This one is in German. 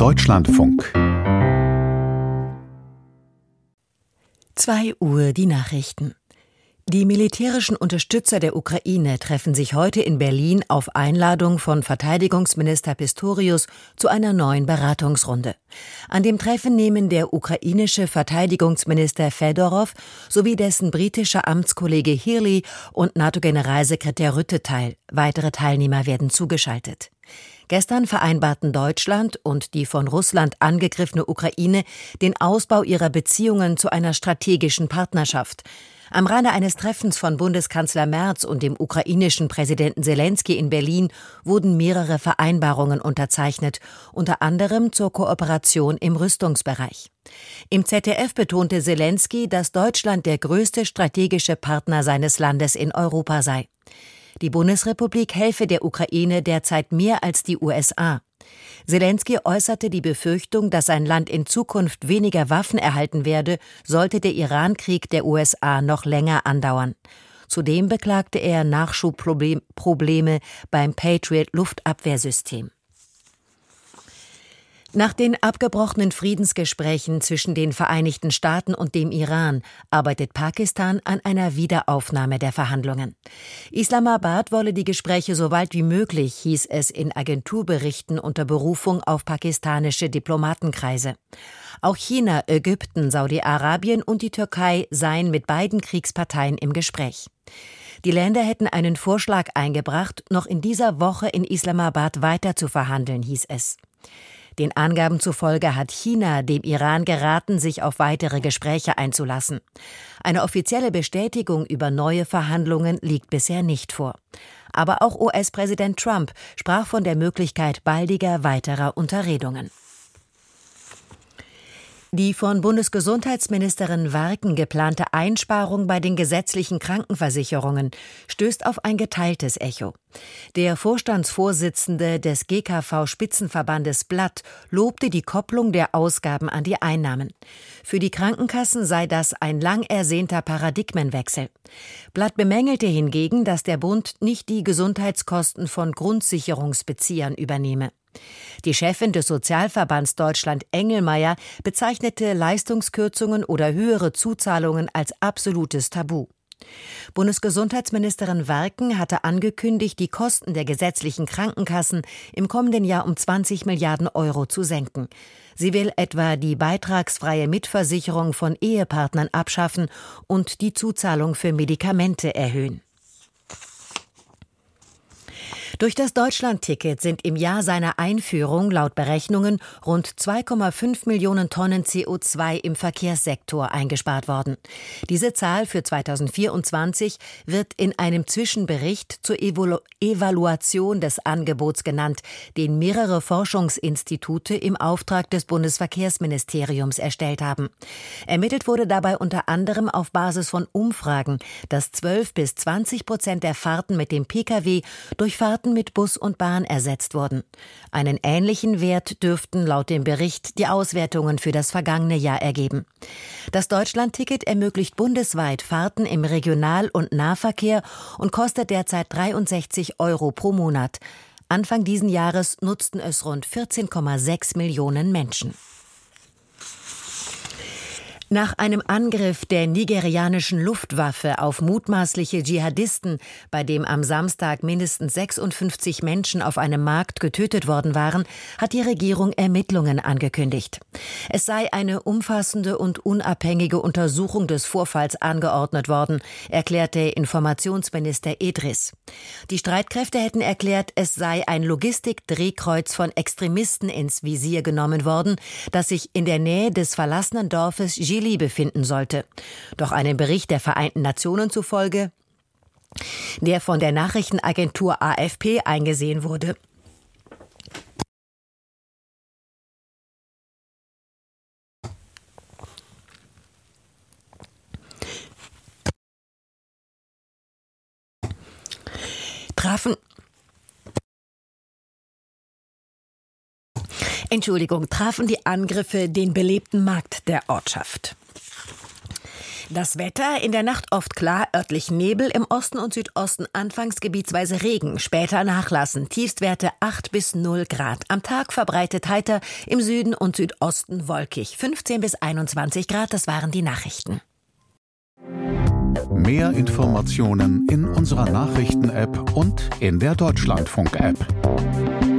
Deutschlandfunk. 2 Uhr die Nachrichten. Die militärischen Unterstützer der Ukraine treffen sich heute in Berlin auf Einladung von Verteidigungsminister Pistorius zu einer neuen Beratungsrunde. An dem Treffen nehmen der ukrainische Verteidigungsminister Fedorov sowie dessen britischer Amtskollege Healey und NATO-Generalsekretär Rutte teil. Weitere Teilnehmer werden zugeschaltet. Gestern vereinbarten Deutschland und die von Russland angegriffene Ukraine den Ausbau ihrer Beziehungen zu einer strategischen Partnerschaft. Am Rande eines Treffens von Bundeskanzler Merz und dem ukrainischen Präsidenten Selenskyj in Berlin wurden mehrere Vereinbarungen unterzeichnet, unter anderem zur Kooperation im Rüstungsbereich. Im ZDF betonte Selenskyj, dass Deutschland der größte strategische Partner seines Landes in Europa sei. Die Bundesrepublik helfe der Ukraine derzeit mehr als die USA. Selenskyj äußerte die Befürchtung, dass sein Land in Zukunft weniger Waffen erhalten werde, sollte der Iran-Krieg der USA noch länger andauern. Zudem beklagte er Nachschubprobleme beim Patriot-Luftabwehrsystem. Nach den abgebrochenen Friedensgesprächen zwischen den Vereinigten Staaten und dem Iran arbeitet Pakistan an einer Wiederaufnahme der Verhandlungen. Islamabad wolle die Gespräche so bald wie möglich, hieß es in Agenturberichten unter Berufung auf pakistanische Diplomatenkreise. Auch China, Ägypten, Saudi-Arabien und die Türkei seien mit beiden Kriegsparteien im Gespräch. Die Länder hätten einen Vorschlag eingebracht, noch in dieser Woche in Islamabad weiter zu verhandeln, hieß es. Den Angaben zufolge hat China dem Iran geraten, sich auf weitere Gespräche einzulassen. Eine offizielle Bestätigung über neue Verhandlungen liegt bisher nicht vor. Aber auch US-Präsident Trump sprach von der Möglichkeit baldiger weiterer Unterredungen. Die von Bundesgesundheitsministerin Warken geplante Einsparung bei den gesetzlichen Krankenversicherungen stößt auf ein geteiltes Echo. Der Vorstandsvorsitzende des GKV-Spitzenverbandes Blatt lobte die Kopplung der Ausgaben an die Einnahmen. Für die Krankenkassen sei das ein lang ersehnter Paradigmenwechsel. Blatt bemängelte hingegen, dass der Bund nicht die Gesundheitskosten von Grundsicherungsbeziehern übernehme. Die Chefin des Sozialverbands Deutschland Engelmeier bezeichnete Leistungskürzungen oder höhere Zuzahlungen als absolutes Tabu. Bundesgesundheitsministerin Warken hatte angekündigt, die Kosten der gesetzlichen Krankenkassen im kommenden Jahr um 20 Milliarden Euro zu senken. Sie will etwa die beitragsfreie Mitversicherung von Ehepartnern abschaffen und die Zuzahlung für Medikamente erhöhen. Durch das Deutschland-Ticket sind im Jahr seiner Einführung laut Berechnungen rund 2,5 Millionen Tonnen CO2 im Verkehrssektor eingespart worden. Diese Zahl für 2024 wird in einem Zwischenbericht zur Evaluation des Angebots genannt, den mehrere Forschungsinstitute im Auftrag des Bundesverkehrsministeriums erstellt haben. Ermittelt wurde dabei unter anderem auf Basis von Umfragen, dass 12-20% der Fahrten mit dem Pkw durch Fahrten mit Bus und Bahn ersetzt wurden. Einen ähnlichen Wert dürften laut dem Bericht die Auswertungen für das vergangene Jahr ergeben. Das Deutschland-Ticket ermöglicht bundesweit Fahrten im Regional- und Nahverkehr und kostet derzeit 63 Euro pro Monat. Anfang diesen Jahres nutzten es rund 14,6 Millionen Menschen. Nach einem Angriff der nigerianischen Luftwaffe auf mutmaßliche Dschihadisten, bei dem am Samstag mindestens 56 Menschen auf einem Markt getötet worden waren, hat die Regierung Ermittlungen angekündigt. Es sei eine umfassende und unabhängige Untersuchung des Vorfalls angeordnet worden, erklärte Informationsminister Idris. Die Streitkräfte hätten erklärt, es sei ein Logistikdrehkreuz von Extremisten ins Visier genommen worden, das sich in der Nähe des verlassenen Dorfes Jili befinden sollte. Doch einem Bericht der Vereinten Nationen zufolge, der von der Nachrichtenagentur AFP eingesehen wurde, trafen die Angriffe den belebten Markt der Ortschaft. Das Wetter: in der Nacht oft klar, örtlich Nebel, im Osten und Südosten anfangs gebietsweise Regen, später nachlassen, Tiefstwerte 8 bis 0 Grad. Am Tag verbreitet heiter, im Süden und Südosten wolkig, 15 bis 21 Grad, das waren die Nachrichten. Mehr Informationen in unserer Nachrichten-App und in der Deutschlandfunk-App.